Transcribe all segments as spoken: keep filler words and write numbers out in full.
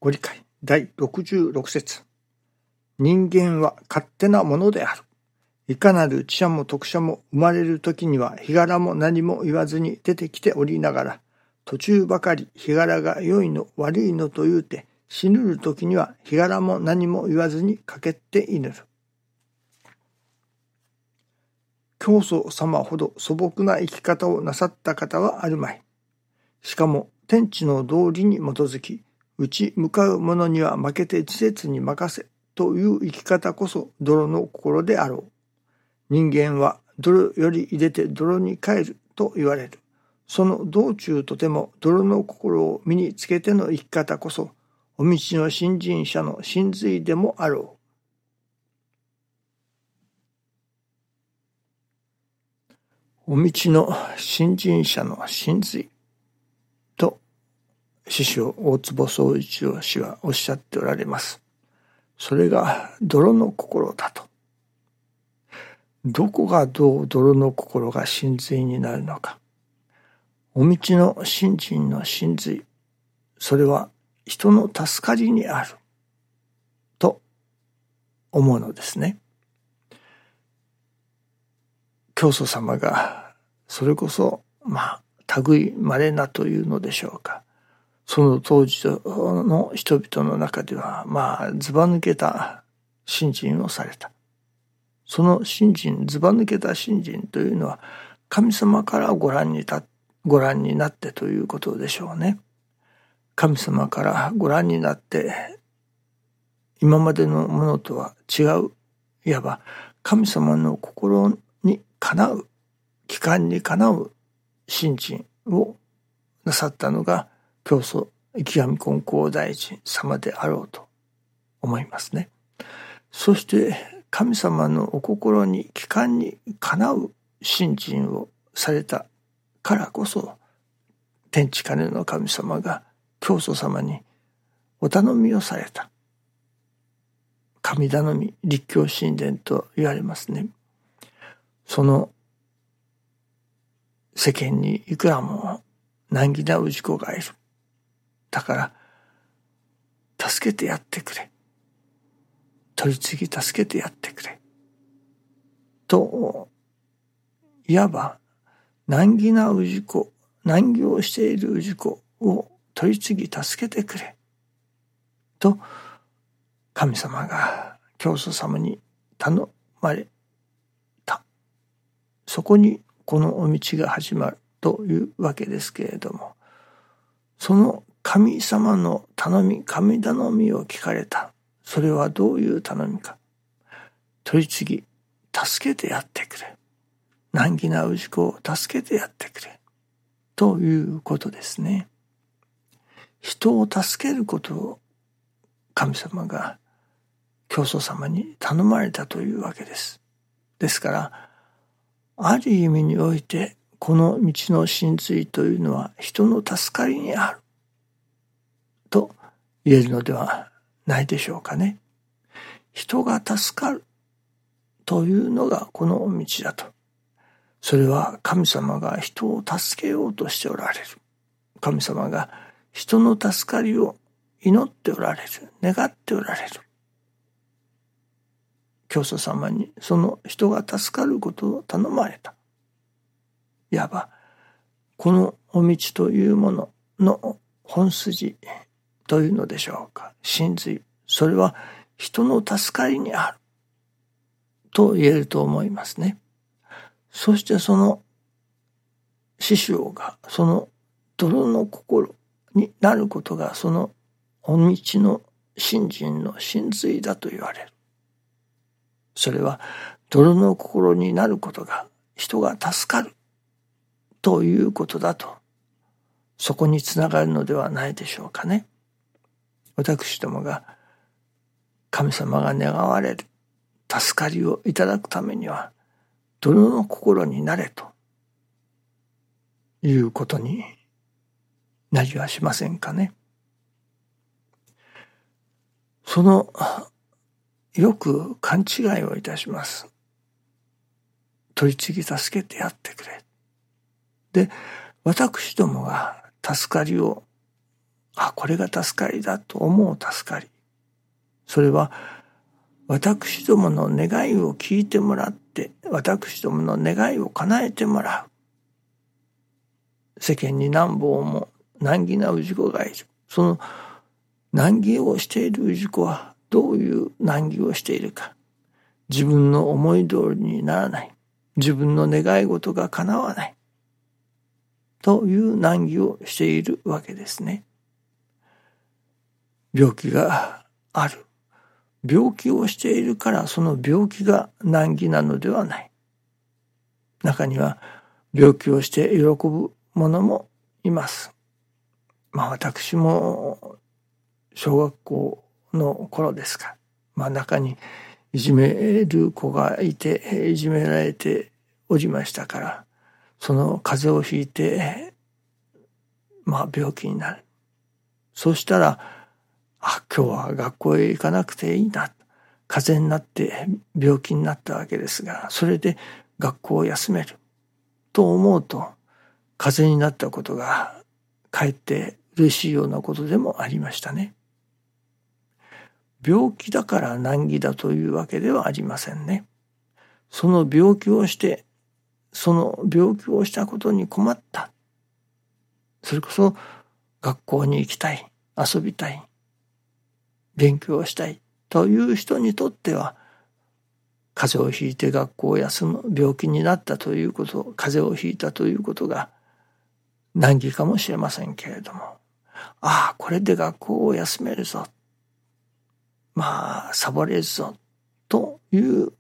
ご理解だいろくじゅうろく節。人間は勝手なものである。いかなる知者も徳者も生まれる時には日柄も何も言わずに出てきておりながら、途中ばかり日柄が良いの悪いのと言うて、死ぬる時には日柄も何も言わずに駆けっていぬる。教祖様ほど素朴な生き方をなさった方はあるまい。しかも天地の道理に基づき、打ち向かう者には負けて自節に任せという生き方こそ泥の心であろう。人間は泥より入れて泥に帰ると言われる。その道中とても泥の心を身につけての生き方こそ、お道の信心者の真髄でもあろう。お道の信心者の真髄と師匠大坪宗一郎氏はおっしゃっておられます。それが泥の心だと。どこがどう泥の心が真髄になるのか。お道の信心の真髄、それは人の助かりにあると思うのですね。教祖様がそれこそまあ類稀なというのでしょうか。その当時の人々の中ではまあずば抜けた信心をされた。その信心、ずば抜けた信心というのは神様からご覧にたご覧になってということでしょうね。神様からご覧になって今までのものとは違う、いわば神様の心にかなう、帰還にかなう信心をなさったのが教祖池上金光大臣様であろうと思いますね。そして神様のお心に帰還にかなう信心をされたからこそ、天地金の神様が教祖様にお頼みをされた。神頼み、立教神殿と言われますね。その世間にいくらも難儀な氏子がいる。だから助けてやってくれ。取り次ぎ助けてやってくれ。と、いわば難儀な氏子、難儀をしている氏子を取り次ぎ助けてくれ。と、神様が教祖様に頼まれた。そこにこのお道が始まるというわけですけれども、その神様の頼み、神頼みを聞かれた。それはどういう頼みか。取り次ぎ、助けてやってくれ。難儀な氏子を助けてやってくれ。ということですね。人を助けることを神様が教祖様に頼まれたというわけです。ですから、ある意味において、この道の真髄というのは人の助かりにある。と言えるのではないでしょうかね。人が助かるというのがこの道だと。それは神様が人を助けようとしておられる。神様が人の助かりを祈っておられる。願っておられる。教祖様にその人が助かることを頼まれた。いわばこのお道というものの本筋というのでしょうか。真髄。それは人の助かりにある。と言えると思いますね。そしてその師匠がその泥の心になることがそのお道の信心の真髄だと言われる。それは泥の心になることが人が助かるということだと、そこにつながるのではないでしょうかね。私どもが神様が願われる助かりをいただくためには泥の心になれということになりはしませんかね。そのよく勘違いをいたします。取り次ぎ助けてやってくれ。で、私どもが助かりをあ、これが助かりだと思う助かり。それは私どもの願いを聞いてもらって、私どもの願いを叶えてもらう。世間に何本も難儀な氏子がいる。その難儀をしている氏子はどういう難儀をしているか。自分の思い通りにならない。自分の願い事が叶わない。という難儀をしているわけですね。病気がある。病気をしているからその病気が難儀なのではない。中には病気をして喜ぶ者もいます。まあ私も小学校の頃ですか。まあ中にいじめる子がいていじめられておりましたから、その風邪をひいてまあ病気になる。そうしたら、あ、今日は学校へ行かなくていいな。風邪になって病気になったわけですが、それで学校を休めると思うと、風邪になったことがかえって嬉しいようなことでもありましたね。病気だから難儀だというわけではありませんね。その病気をして、その病気をしたことに困った。それこそ学校に行きたい、遊びたい、勉強したいという人にとっては、風邪をひいて学校を休む、病気になったということ、風邪をひいたということが難儀かもしれませんけれども、ああ、これで学校を休めるぞ。まあ、サボれるぞ。という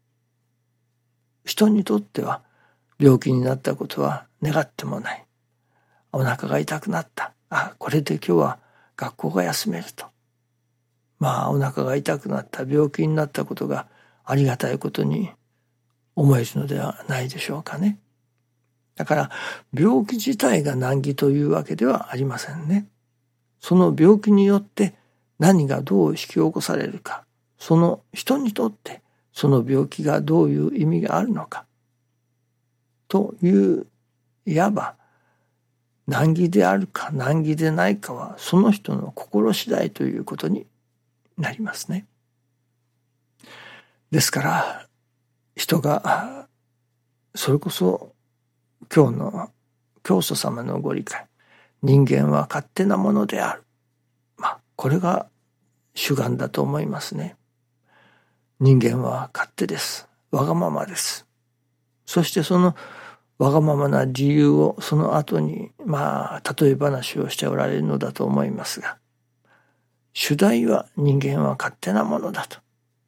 人にとっては、病気になったことは願ってもない。お腹が痛くなった。あ、これで今日は学校が休めると。まあ、お腹が痛くなった、病気になったことがありがたいことに思えるのではないでしょうかね。だから、病気自体が難儀というわけではありませんね。その病気によって何がどう引き起こされるか、その人にとってその病気がどういう意味があるのか、という、いわば、難儀であるか難儀でないかはその人の心次第ということになりますね。ですから人がそれこそ今日の教祖様のご理解、人間は勝手なものである。まあこれが主眼だと思いますね。人間は勝手です。わがままです。そしてそのわがままな理由をその後にまあ例え話をしておられるのだと思いますが、主題は人間は勝手なものだと、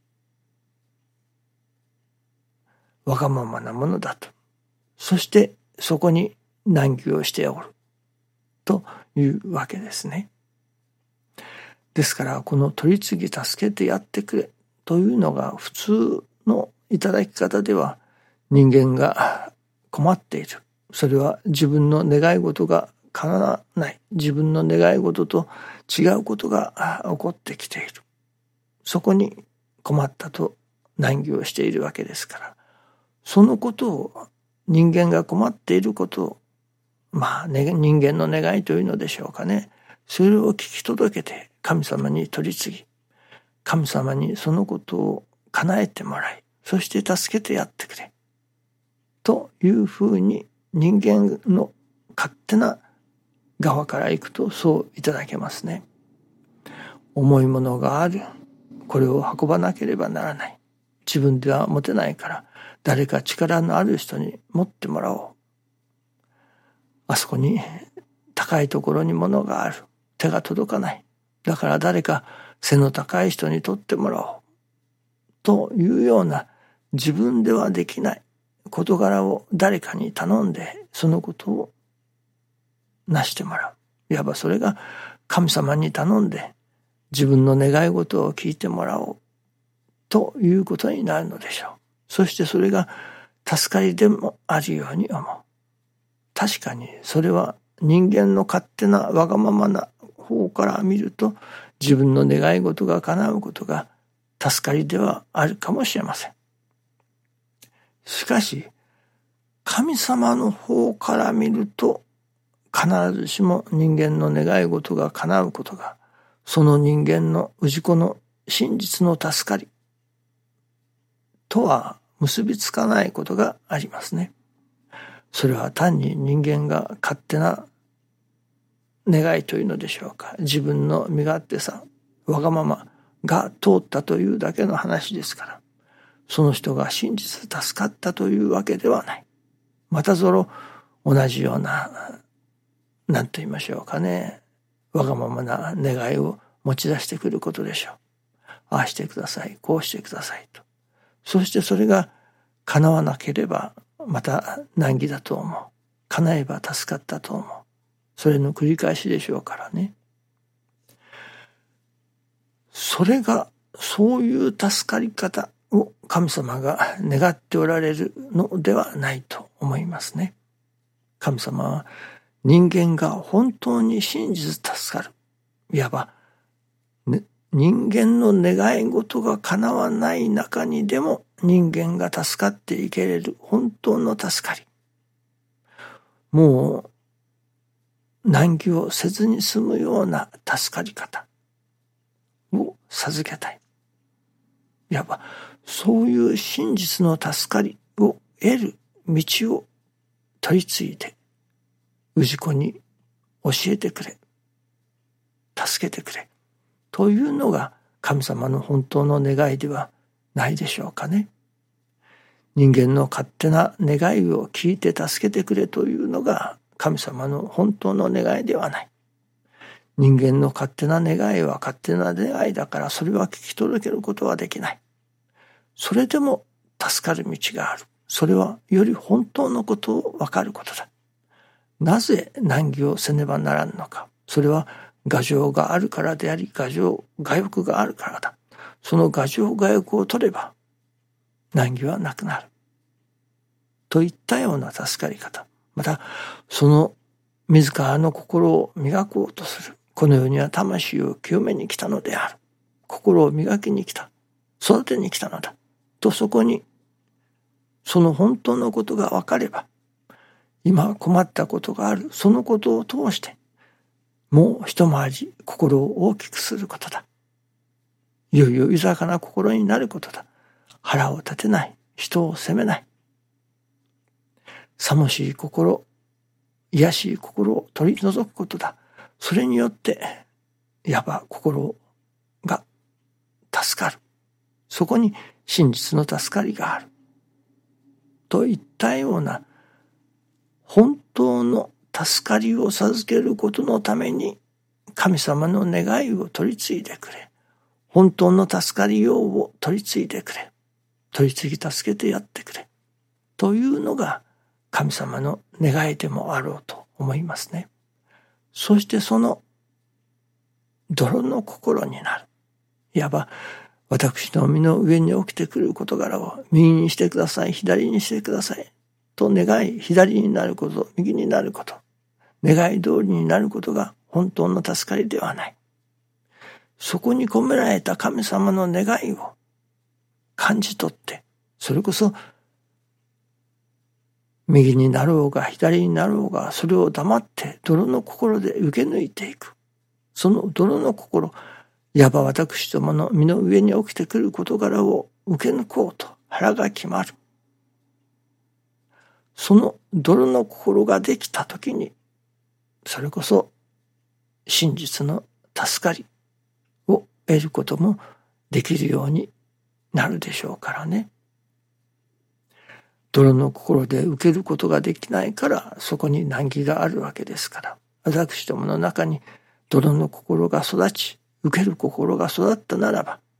わがままなものだと、そしてそこに難儀をしておるというわけですね。ですからこの取り次ぎ助けてやってくれというのが普通のいただき方では、人間が困っている。それは自分の願い事が叶わない。自分の願い事と違うことが起こってきている。そこに困ったと難儀をしているわけですから、そのことを、人間が困っていることを、まあ、ね、人間の願いというのでしょうかね。それを聞き届けて神様に取り次ぎ、神様にそのことを叶えてもらい、そして助けてやってくれ。というふうに人間の勝手な側から行くとそういただけますね。重いものがある。これを運ばなければならない。自分では持てないから誰か力のある人に持ってもらおう。あそこに高いところに物がある。手が届かない。だから誰か背の高い人に取ってもらおう。というような自分ではできない事柄を誰かに頼んでそのことを成してもらう。いわばそれが神様に頼んで自分の願い事を聞いてもらおうということになるのでしょう。そしてそれが助かりでもあるように思う。確かにそれは人間の勝手なわがままな方から見ると自分の願い事が叶うことが助かりではあるかもしれません。しかし神様の方から見ると必ずしも人間の願い事が叶うことが、その人間の氏子の真実の助かりとは結びつかないことがありますね。それは単に人間が勝手な願いというのでしょうか。自分の身勝手さ、わがままが通ったというだけの話ですから、その人が真実で助かったというわけではない。またぞろ同じような、何と言いましょうかね、わがままな願いを持ち出してくることでしょう。ああしてください、こうしてくださいと。そしてそれが叶わなければまた難儀だと思う。叶えば助かったと思う。それの繰り返しでしょうからね。それが、そういう助かり方を神様が願っておられるのではないと思いますね。神様は人間が本当に真実助かる。いわば、ね、人間の願い事が叶わない中にでも人間が助かっていけれる本当の助かり。もう難儀をせずに済むような助かり方を授けたい。いわばそういう真実の助かりを得る道を取り継いで氏子に教えてくれ、助けてくれというのが神様の本当の願いではないでしょうかね。人間の勝手な願いを聞いて助けてくれというのが神様の本当の願いではない。人間の勝手な願いは勝手な願いだから、それは聞き届けることはできない。それでも助かる道がある。それはより本当のことを分かることだ。なぜ難儀をせねばならんのか。それは我情があるからであり、我情、我欲があるからだ。その我情我欲を取れば難儀はなくなる。といったような助かり方。また、その自らの心を磨こうとする。この世には魂を清めに来たのである。心を磨きに来た。育てに来たのだ。とそこに、その本当のことが分かれば、今困ったことがある。そのことを通して、もう一回り心を大きくすることだ。いよいよ豊かな心になることだ。腹を立てない。人を責めない。寂しい心、癒しい心を取り除くことだ。それによって、いわば心が助かる。そこに真実の助かりがある。といったような本当の助かりを授けることのために神様の願いを取り継いでくれ。本当の助かりようを取り継いでくれ。取り次ぎ助けてやってくれ。というのが神様の願いでもあろうと思いますね。そしてその泥の心になる。いわば私の身の上に起きてくる事柄を右にしてください、左にしてくださいと願い、左になること、右になること、願い通りになることが本当の助かりではない。そこに込められた神様の願いを感じ取って、それこそ右になろうが左になろうが、それを黙って泥の心で受け抜いていく。その泥の心、いわば私どもの身の上に起きてくる事柄を受け抜こうと腹が決まる。その泥の心ができたときに、それこそ真実の助かりを得ることもできるようになるでしょうからね。泥の心で受けることができないから、そこに難儀があるわけですから、私どもの中に泥の心が育ち、受ける心が育ったならば、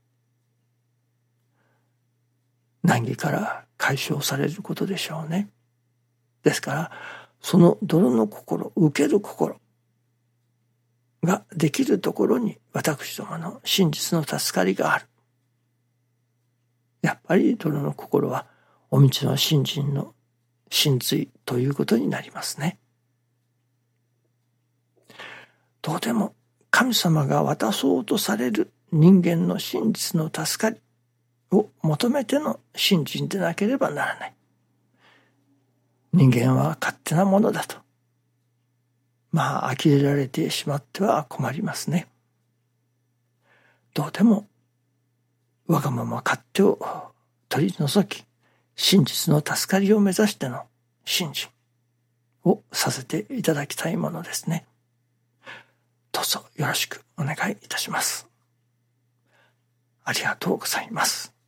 難儀から解消されることでしょうね。ですから、その泥の心、受ける心ができるところに私どもの真実の助かりがある。やっぱり泥の心はお道の信心の真髄ということになりますね。どうでも神様が渡そうとされる人間の真実の助かりを求めての信心でなければならない。人間は勝手なものだと。 まあ呆れられてしまっては困りますね。どうでもわがまま勝手を取り除き、真実の助かりを目指しての信心をさせていただきたいものですね。どうぞよろしくお願いいたします。ありがとうございます。